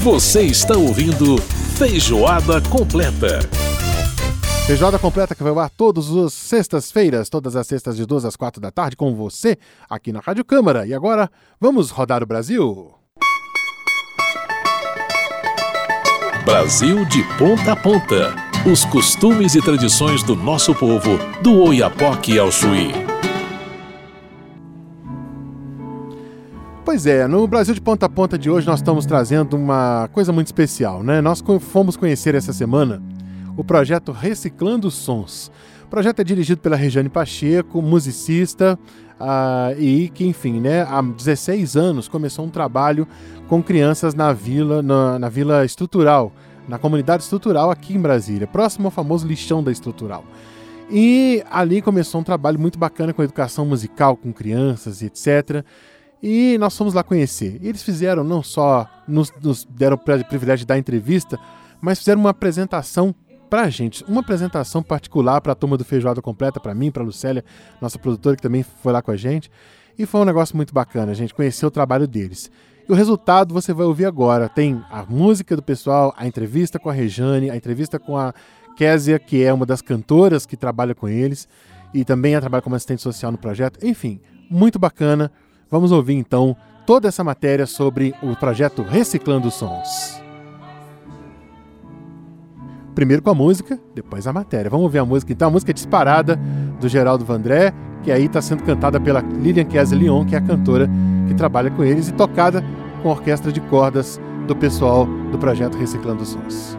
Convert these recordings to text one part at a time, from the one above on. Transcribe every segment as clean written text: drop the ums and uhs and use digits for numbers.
Você está ouvindo Feijoada Completa. Feijoada Completa que vai ao ar todas as sextas-feiras, todas as sextas de 2 às 4 da tarde com você aqui na Rádio Câmara. E agora, vamos rodar o Brasil? Brasil de ponta a ponta. Os costumes e tradições do nosso povo, do Oiapoque ao Chuí. Pois é, no Brasil de ponta a ponta de hoje nós estamos trazendo uma coisa muito especial, né? Nós fomos conhecer essa semana o projeto Reciclando Sons. O projeto é dirigido pela Regiane Pacheco, musicista, e que, enfim, né, há 16 anos começou um trabalho com crianças na Vila Estrutural, na comunidade estrutural aqui em Brasília, próximo ao famoso lixão da Estrutural. E ali começou um trabalho muito bacana com educação musical, com crianças e etc., e nós fomos lá conhecer. Eles fizeram, não só nos deram o privilégio de dar entrevista, mas fizeram uma apresentação pra gente, uma apresentação particular para a turma do Feijoada Completa, para mim, para a Lucélia, nossa produtora, que também foi lá com a gente. E foi um negócio muito bacana, a gente conheceu o trabalho deles. E o resultado você vai ouvir agora. Tem a música do pessoal, a entrevista com a Regiane, a entrevista com a Késia, que é uma das cantoras que trabalha com eles, e também trabalha como assistente social no projeto. Enfim, muito bacana. Vamos ouvir, então, toda essa matéria sobre o projeto Reciclando Sons. Primeiro com a música, depois a matéria. Vamos ouvir a música, então. A música é Disparada, do Geraldo Vandré, que aí está sendo cantada pela Lilian Kézia Leon, que é a cantora que trabalha com eles, e tocada com a orquestra de cordas do pessoal do projeto Reciclando Sons.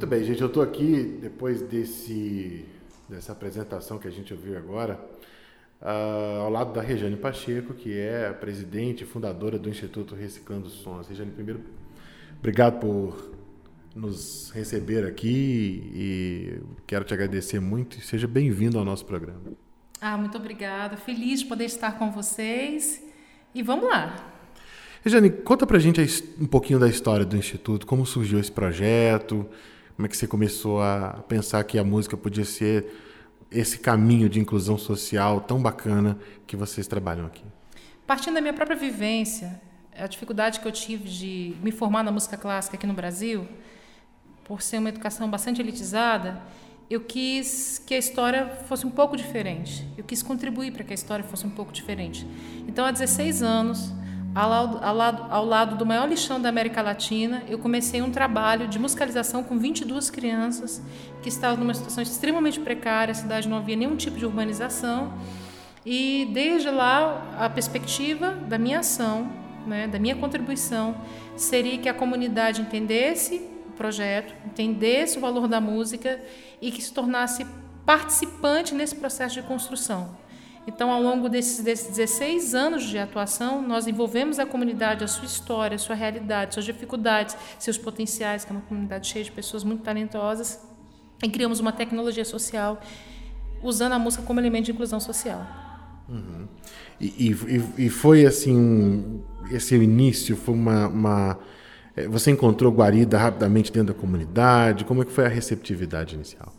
Muito bem, gente, eu estou aqui depois dessa apresentação que a gente ouviu agora, ao lado da Regiane Pacheco, que é a presidente e fundadora do Instituto Reciclando Sons. Regiane, primeiro, obrigado por nos receber aqui e quero te agradecer muito e seja bem-vindo ao nosso programa. Muito obrigada, feliz de poder estar com vocês e vamos lá. Regiane, conta pra gente um pouquinho da história do Instituto, como surgiu esse projeto, como é que você começou a pensar que a música podia ser esse caminho de inclusão social tão bacana que vocês trabalham aqui? Partindo da minha própria vivência, a dificuldade que eu tive de me formar na música clássica aqui no Brasil, por ser uma educação bastante elitizada, eu quis que a história fosse um pouco diferente. Eu quis contribuir para que a história fosse um pouco diferente. Então, há 16 anos, ao lado do maior lixão da América Latina, eu comecei um trabalho de musicalização com 22 crianças que estavam numa situação extremamente precária, a cidade não havia nenhum tipo de urbanização. E, desde lá, a perspectiva da minha ação, né, da minha contribuição, seria que a comunidade entendesse o projeto, entendesse o valor da música e que se tornasse participante nesse processo de construção. Então, ao longo desses 16 anos de atuação, nós envolvemos a comunidade, a sua história, a sua realidade, suas dificuldades, seus potenciais, que é uma comunidade cheia de pessoas muito talentosas, e criamos uma tecnologia social usando a música como elemento de inclusão social. Uhum. E foi assim, esse início foi você encontrou guarida rapidamente dentro da comunidade? Como é que foi a receptividade inicial?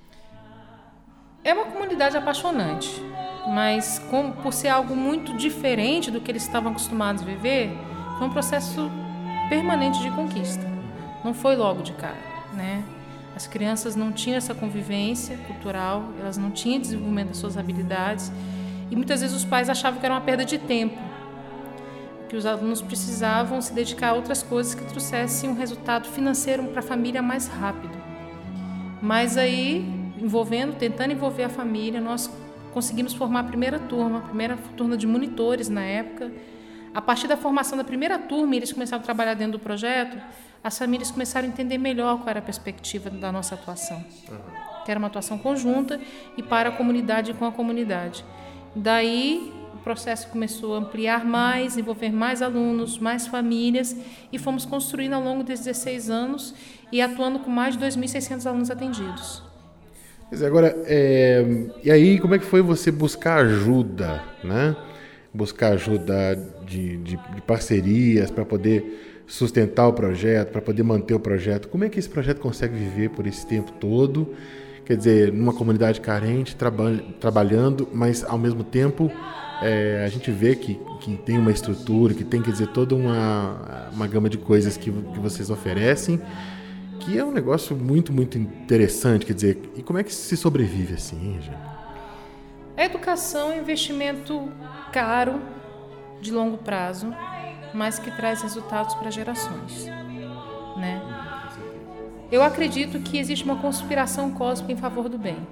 É uma comunidade apaixonante, mas por ser algo muito diferente do que eles estavam acostumados a viver, foi um processo permanente de conquista. Não foi logo de cara, né? As crianças não tinham essa convivência cultural, elas não tinham desenvolvimento das suas habilidades e muitas vezes os pais achavam que era uma perda de tempo, que os alunos precisavam se dedicar a outras coisas que trouxessem um resultado financeiro para a família mais rápido. Mas aí, tentando envolver a família, nós conseguimos formar a primeira turma de monitores na época. A partir da formação da primeira turma, eles começaram a trabalhar dentro do projeto, as famílias começaram a entender melhor qual era a perspectiva da nossa atuação. Que era uma atuação conjunta e para a comunidade e com a comunidade. Daí, o processo começou a ampliar mais, envolver mais alunos, mais famílias, e fomos construindo ao longo desses 16 anos e atuando com mais de 2.600 alunos atendidos. Agora, e aí como é que foi você buscar ajuda, né? Buscar ajuda de parcerias para poder sustentar o projeto, para poder manter o projeto. Como é que esse projeto consegue viver por esse tempo todo? Quer dizer, numa comunidade carente, trabalhando, mas ao mesmo tempo a gente vê que tem uma estrutura, que tem, quer dizer, toda uma gama de coisas que vocês oferecem, que é um negócio muito, muito interessante. Quer dizer, e como é que se sobrevive assim, gente? A educação é um investimento caro, de longo prazo, mas que traz resultados para gerações, né? Eu acredito que existe uma conspiração cósmica em favor do bem.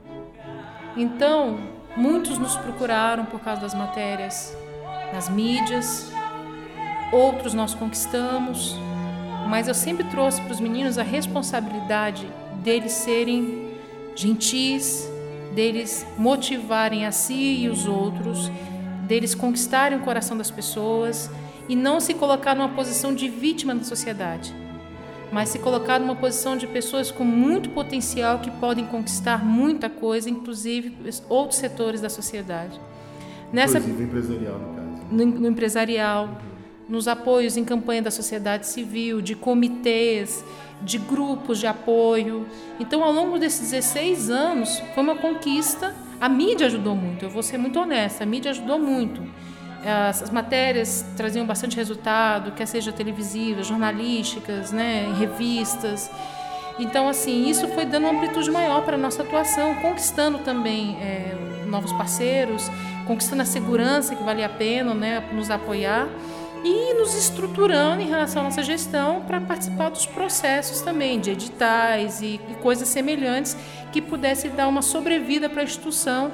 Então, muitos nos procuraram por causa das matérias nas mídias, outros nós conquistamos, mas eu sempre trouxe para os meninos a responsabilidade deles serem gentis, deles motivarem a si e os outros, deles conquistarem o coração das pessoas e não se colocar numa posição de vítima da sociedade, mas se colocar numa posição de pessoas com muito potencial que podem conquistar muita coisa, inclusive outros setores da sociedade. Inclusive empresarial, no caso. No empresarial, nos apoios em campanha da sociedade civil, de comitês, de grupos de apoio. Então, ao longo desses 16 anos, foi uma conquista. A mídia ajudou muito, eu vou ser muito honesta, a mídia ajudou muito. As matérias traziam bastante resultado, quer seja televisivas, jornalísticas, né, em revistas. Então, assim, isso foi dando uma amplitude maior para a nossa atuação, conquistando também novos parceiros, conquistando a segurança que valia a pena, né, nos apoiar e nos estruturando em relação à nossa gestão para participar dos processos também, de editais e coisas semelhantes que pudessem dar uma sobrevida para a instituição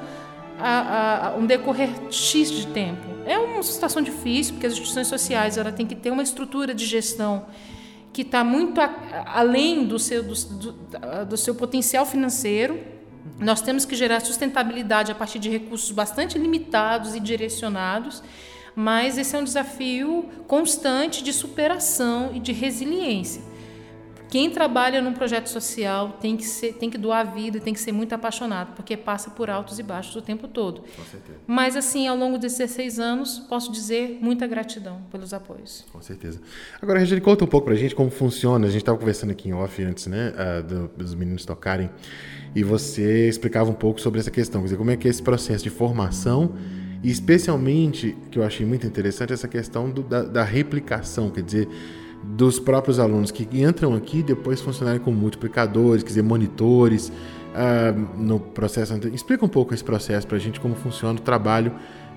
a um decorrer X de tempo. É uma situação difícil, porque as instituições sociais têm que ter uma estrutura de gestão que está muito além do seu potencial financeiro. Nós temos que gerar sustentabilidade a partir de recursos bastante limitados e direcionados, mas esse é um desafio constante de superação e de resiliência. Quem trabalha num projeto social tem que doar a vida e tem que ser muito apaixonado, porque passa por altos e baixos o tempo todo. Com certeza. Mas, assim, ao longo desses 16 anos, posso dizer muita gratidão pelos apoios. Com certeza. Agora, Regiane, conta um pouco pra gente como funciona. A gente estava conversando aqui em off antes, né, dos meninos tocarem, e você explicava um pouco sobre essa questão, quer dizer, como é que é esse processo de formação, e especialmente, que eu achei muito interessante, essa questão da replicação, quer dizer, dos próprios alunos que entram aqui e depois funcionarem como multiplicadores, quer dizer, monitores, no processo. Explica um pouco esse processo para a gente, como funciona o trabalho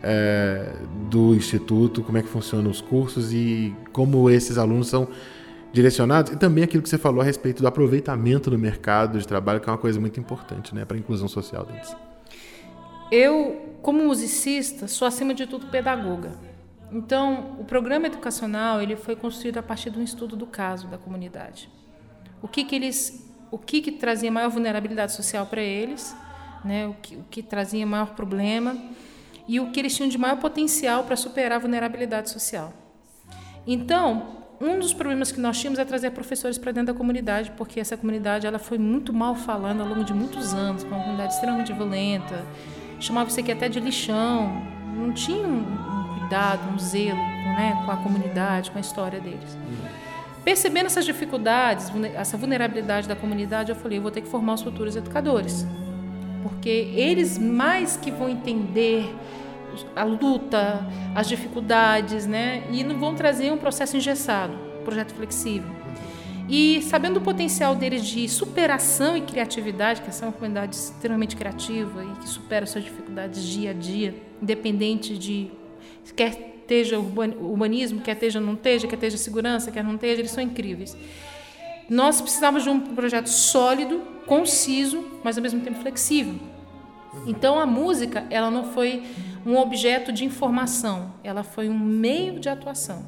do Instituto, como é que funcionam os cursos e como esses alunos são direcionados, e também aquilo que você falou a respeito do aproveitamento no mercado de trabalho, que é uma coisa muito importante, né, para a inclusão social deles. Eu, como musicista, sou acima de tudo pedagoga. Então, o programa educacional ele foi construído a partir de um estudo do caso da comunidade. O que trazia maior vulnerabilidade social para eles, né? O que trazia maior problema e o que eles tinham de maior potencial para superar a vulnerabilidade social. Então, um dos problemas que nós tínhamos é trazer professores para dentro da comunidade, porque essa comunidade ela foi muito mal falada ao longo de muitos anos, uma comunidade extremamente violenta, chamava isso aqui até de lixão, não tinha um cuidado, um zelo, né, com a comunidade, com a história deles. Percebendo essas dificuldades, essa vulnerabilidade da comunidade, eu falei, eu vou ter que formar os futuros educadores, porque eles mais que vão entender a luta, as dificuldades, né, e não vão trazer um processo engessado, um projeto flexível. E sabendo o potencial deles de superação e criatividade, que essa é uma comunidade extremamente criativa e que supera suas dificuldades dia a dia, independente de quer esteja urbanismo, quer esteja não esteja, quer esteja segurança, quer não esteja, eles são incríveis. Nós precisávamos de um projeto sólido, conciso, mas ao mesmo tempo flexível. Então a música, ela não foi um objeto de informação, ela foi um meio de atuação.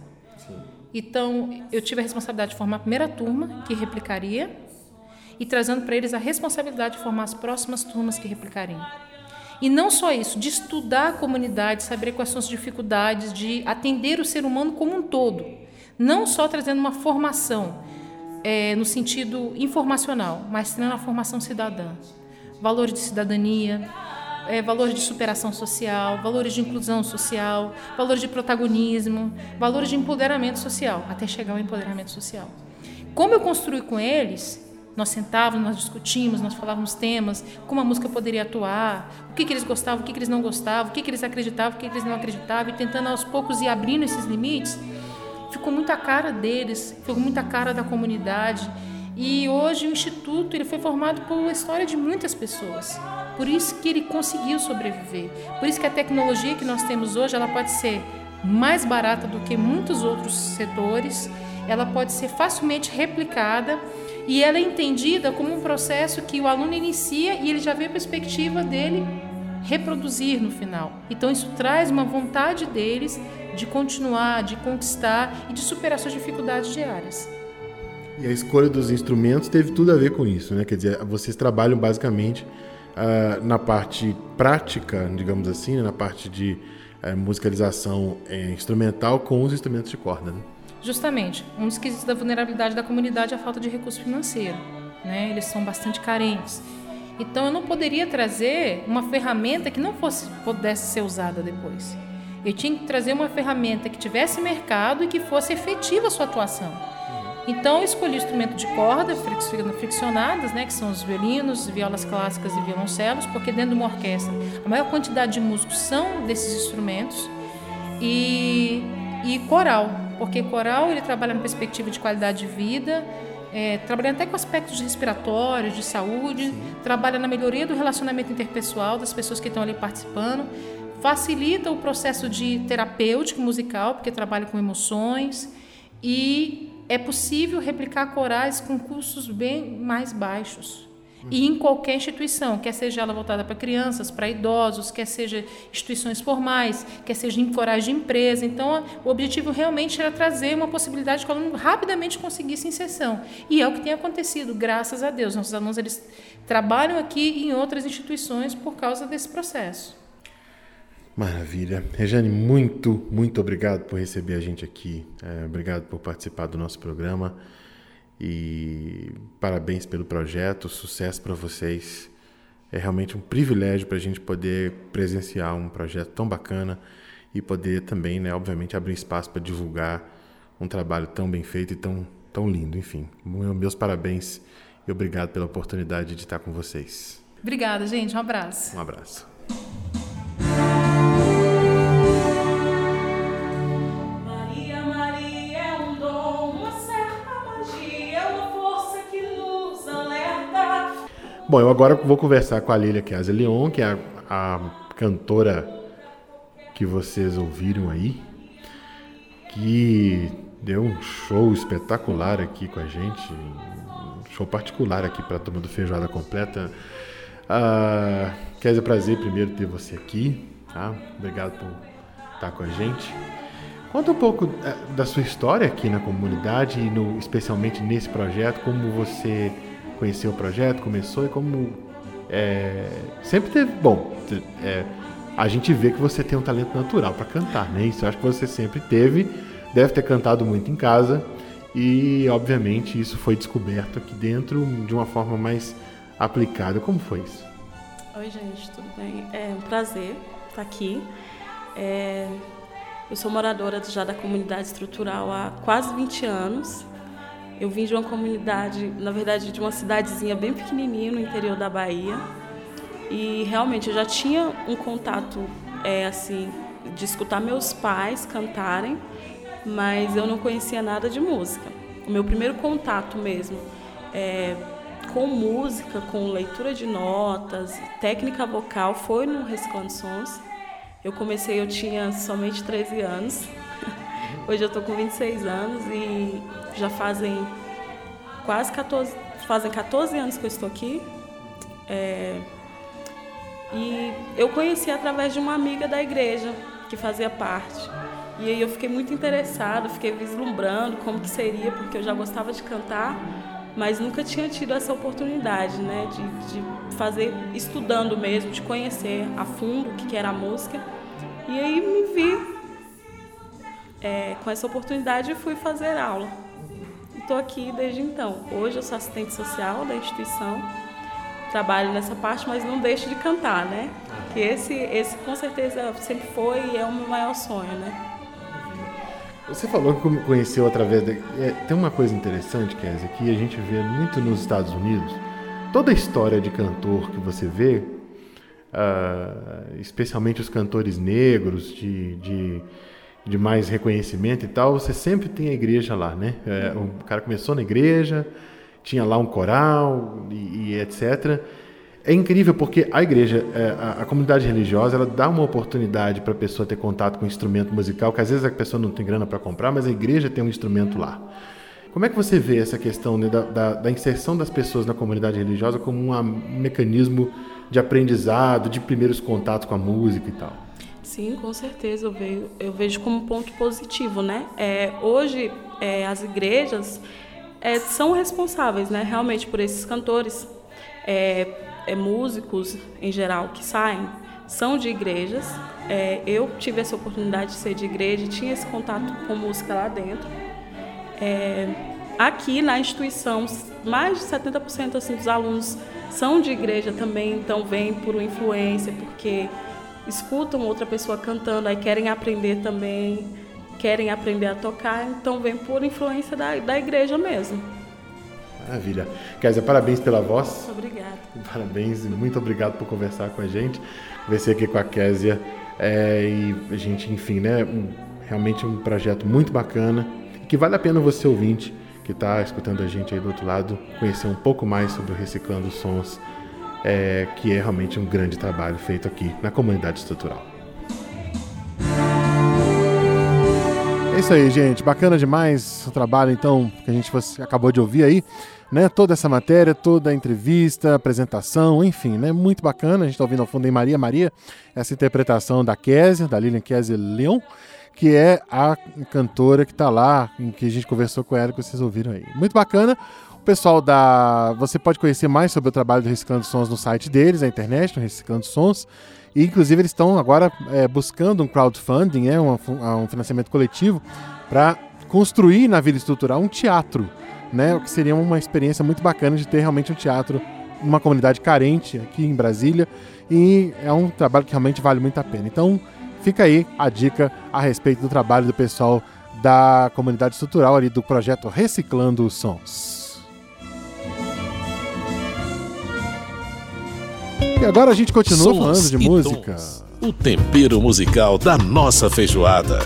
Então eu tive a responsabilidade de formar a primeira turma, que replicaria, e trazendo para eles a responsabilidade de formar as próximas turmas que replicariam. E não só isso, de estudar a comunidade, saber quais são as dificuldades, de atender o ser humano como um todo. Não só trazendo uma formação no sentido informacional, mas trazendo uma formação cidadã. Valores de cidadania, valores de superação social, valores de inclusão social, valores de protagonismo, valores de empoderamento social, até chegar ao empoderamento social. Como eu construí com eles, nós sentávamos, nós discutimos, nós falávamos temas, como a música poderia atuar, o que eles gostavam, o que eles não gostavam, o que eles acreditavam, o que eles não acreditavam, e tentando aos poucos ir abrindo esses limites, ficou muito a cara deles, ficou muito a cara da comunidade. E hoje o Instituto ele foi formado por uma história de muitas pessoas. Por isso que ele conseguiu sobreviver. Por isso que a tecnologia que nós temos hoje ela pode ser mais barata do que muitos outros setores, ela pode ser facilmente replicada e ela é entendida como um processo que o aluno inicia e ele já vê a perspectiva dele reproduzir no final. Então isso traz uma vontade deles de continuar, de conquistar e de superar suas dificuldades diárias. E a escolha dos instrumentos teve tudo a ver com isso, né? Quer dizer, vocês trabalham basicamente na parte prática, digamos assim, né? Na parte de musicalização instrumental com os instrumentos de corda, né? Justamente, um dos quesitos da vulnerabilidade da comunidade é a falta de recurso financeiro, né? Eles são bastante carentes. Então eu não poderia trazer uma ferramenta que não pudesse ser usada depois. Eu tinha que trazer uma ferramenta que tivesse mercado e que fosse efetiva a sua atuação. Então eu escolhi o instrumento de corda, friccionadas, né, que são os violinos, violas clássicas e violoncelos, porque dentro de uma orquestra a maior quantidade de músicos são desses instrumentos, e coral, porque coral ele trabalha na perspectiva de qualidade de vida, trabalhando até com aspectos respiratórios, de saúde, trabalha na melhoria do relacionamento interpessoal das pessoas que estão ali participando, facilita o processo de terapêutico musical, porque trabalha com emoções, e é possível replicar corais com custos bem mais baixos. E em qualquer instituição, quer seja ela voltada para crianças, para idosos, quer seja instituições formais, quer seja em corais de empresa. Então, o objetivo realmente era trazer uma possibilidade de que o aluno rapidamente conseguisse inserção. E é o que tem acontecido, graças a Deus. Nossos alunos eles trabalham aqui e em outras instituições por causa desse processo. Maravilha. Rejane, muito obrigado por receber a gente aqui. Obrigado por participar do nosso programa. E parabéns pelo projeto, sucesso para vocês. É realmente um privilégio para a gente poder presenciar um projeto tão bacana e poder também, né, obviamente, abrir espaço para divulgar um trabalho tão bem feito e tão lindo. Enfim, meus parabéns e obrigado pela oportunidade de estar com vocês. Obrigada, gente. Um abraço. Um abraço. Bom, eu agora vou conversar com a Lília Chiesa Leon, que é a cantora que vocês ouviram aí, que deu um show espetacular aqui com a gente, um show particular aqui para a turma do Feijoada Completa. Chiesa, é prazer primeiro ter você aqui, tá? Obrigado por estar com a gente. Conta um pouco da sua história aqui na comunidade e especialmente nesse projeto, como você conheceu o projeto, começou e como sempre teve... Bom, a gente vê que você tem um talento natural para cantar, né? Isso eu acho que você sempre teve, deve ter cantado muito em casa e, obviamente, isso foi descoberto aqui dentro de uma forma mais aplicada. Como foi isso? Oi, gente, tudo bem? É um prazer estar aqui. Eu sou moradora já da comunidade estrutural há quase 20 anos. Eu vim de uma comunidade, na verdade, de uma cidadezinha bem pequenininha no interior da Bahia. E realmente eu já tinha um contato, assim, de escutar meus pais cantarem, mas eu não conhecia nada de música. O meu primeiro contato mesmo com música, com leitura de notas, técnica vocal, foi no Reciclando Sons. Eu tinha somente 13 anos. Hoje eu estou com 26 anos e já fazem 14 anos que eu estou aqui. E eu conheci através de uma amiga da igreja que fazia parte. E aí eu fiquei muito interessada, fiquei vislumbrando como que seria, porque eu já gostava de cantar, mas nunca tinha tido essa oportunidade, né, de fazer, estudando mesmo, de conhecer a fundo o que era a música. E aí me vi com essa oportunidade e fui fazer aula. Estou aqui desde então. Hoje eu sou assistente social da instituição, trabalho nessa parte, mas não deixo de cantar, né? Que esse com certeza sempre foi e é o meu maior sonho, né? Você falou que conheceu através tem uma coisa interessante, Chiesa, que a gente vê muito nos Estados Unidos. Toda a história de cantor que você vê, especialmente os cantores negros, de mais reconhecimento e tal, você sempre tem a igreja lá, né? O cara começou na igreja, tinha lá um coral e etc. É incrível porque a igreja, a comunidade religiosa, ela dá uma oportunidade para a pessoa ter contato com um instrumento musical, que às vezes a pessoa não tem grana para comprar, mas a igreja tem um instrumento lá. Como é que você vê essa questão, né, da inserção das pessoas na comunidade religiosa como um mecanismo de aprendizado, de primeiros contatos com a música e tal? Sim, com certeza, eu vejo como um ponto positivo, né? Hoje, as igrejas são responsáveis, né, realmente por esses cantores, músicos em geral que saem, são de igrejas. Eu tive essa oportunidade de ser de igreja e tinha esse contato com música lá dentro. Aqui na instituição, mais de 70% assim, dos alunos são de igreja também, então vêm por influência, porque escutam outra pessoa cantando, aí querem aprender também, querem aprender a tocar, então vem por influência da igreja mesmo. Maravilha. Chiesa, parabéns pela voz. Obrigada. Parabéns e muito obrigado por conversar com a gente. Conversei aqui com a Chiesa e a gente, enfim, né, realmente um projeto muito bacana e que vale a pena você, ouvinte, que está escutando a gente aí do outro lado, conhecer um pouco mais sobre o Reciclando Sons, que é realmente um grande trabalho feito aqui na comunidade estrutural. É isso aí, gente. Bacana demais o trabalho, então, que a gente acabou de ouvir aí. né, toda essa matéria, toda a entrevista, apresentação, enfim, né, muito bacana. A gente está ouvindo ao fundo em Maria Maria, essa interpretação da Kézia, da Lilian Kézia Leon, que é a cantora que está lá, em que a gente conversou com ela, que vocês ouviram aí. Muito bacana. O pessoal você pode conhecer mais sobre o trabalho do Reciclando Sons no site deles, na internet, no Reciclando Sons. E, inclusive, eles estão agora buscando um crowdfunding, um financiamento coletivo, para construir na Vila Estrutural um teatro, né? O que seria uma experiência muito bacana de ter realmente um teatro numa comunidade carente aqui em Brasília. E é um trabalho que realmente vale muito a pena. Então, fica aí a dica a respeito do trabalho do pessoal da comunidade estrutural ali do projeto Reciclando Sons. E agora a gente continua falando de música. Tons, o tempero musical da nossa feijoada.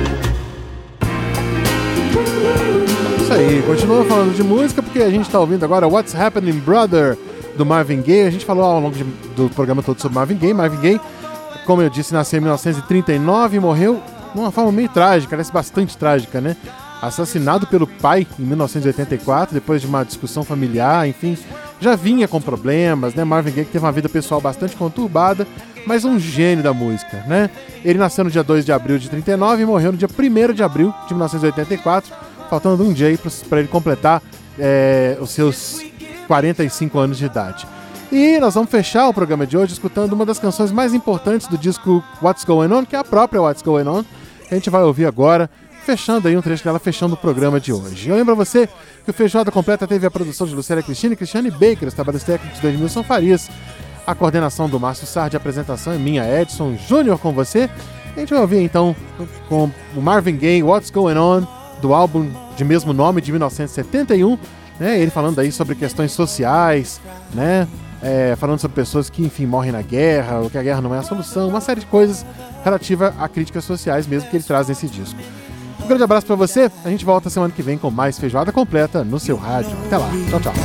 Isso aí, continua falando de música porque a gente está ouvindo agora What's Happening Brother, do Marvin Gaye. A gente falou ao longo do programa todo sobre Marvin Gaye. Marvin Gaye, como eu disse, nasceu em 1939 e morreu de uma forma meio trágica, parece bastante trágica, né? Assassinado pelo pai em 1984, depois de uma discussão familiar, enfim, já vinha com problemas, né? Marvin Gaye teve uma vida pessoal bastante conturbada, mas um gênio da música, né? Ele nasceu no dia 2 de abril de 39 e morreu no dia 1º de abril de 1984, faltando um dia aí para ele completar os seus 45 anos de idade. E nós vamos fechar o programa de hoje escutando uma das canções mais importantes do disco What's Going On, que é a própria What's Going On, que a gente vai ouvir agora, fechando aí um trecho dela, fechando o programa de hoje. Eu lembro a você que o Feijoada Completa teve a produção de Lucélia Cristina e Cristiane Baker, os trabalhos técnicos de Edmilson Farias, a coordenação do Márcio Sardi, a apresentação é minha, Edson Júnior, com você. A gente vai ouvir então com o Marvin Gaye, What's Going On, do álbum de mesmo nome de 1971, né? Ele falando aí sobre questões sociais, né? Falando sobre pessoas que, enfim, morrem na guerra, ou que a guerra não é a solução, uma série de coisas relativa a críticas sociais mesmo que ele traz nesse disco. Um grande abraço pra você, a gente volta semana que vem com mais Feijoada Completa no seu rádio. Até lá, tchau, tchau.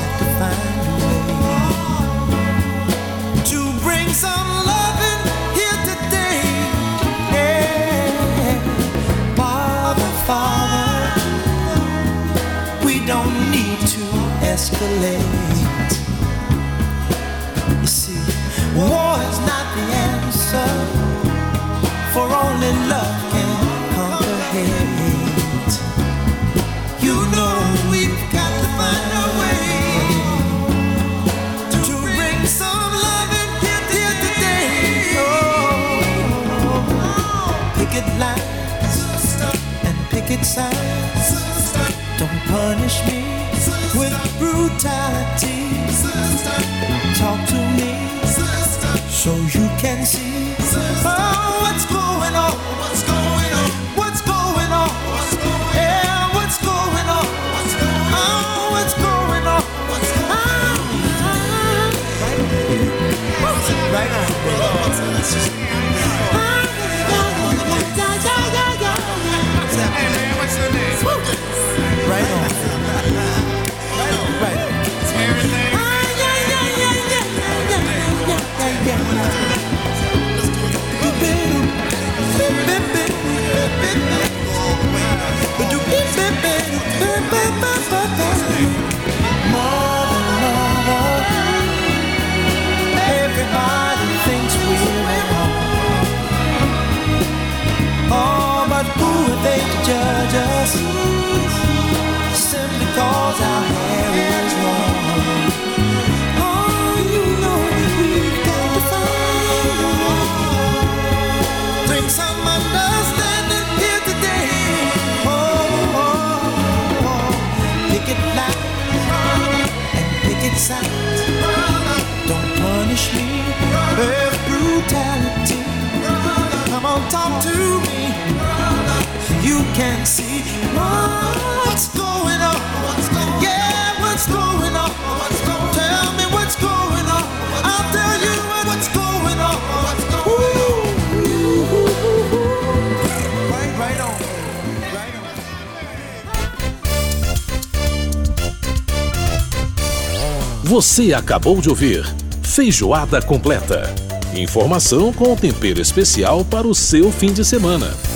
You see, war is not the answer, for only love can conquer hate. You know we've got to find a way to bring some love in here today. Oh, picket lines and picket signs, don't punish me with brutality. Talk to me so you can see what's going on. What's going on? What's going on? What's going on? Yeah, what's going on? What's going on? What's going on? What's going on? Right on. Hey man, what's your name? Right on. Right on. It's everything. Everybody thinks we're at home. Oh, but who are they to judge us? Simply cause our hair is long. Oh, you know we've got to find a way. Bring some understanding here today. Picket line and picket signs, don't punish me with brutality. Come on, talk to me so you can see what's going on. Yeah, what's going on? Tell me what's going on. I'll tell you what's going on. Right on. Right on. Você acabou de ouvir Feijoada Completa. Informação com tempero especial para o seu fim de semana.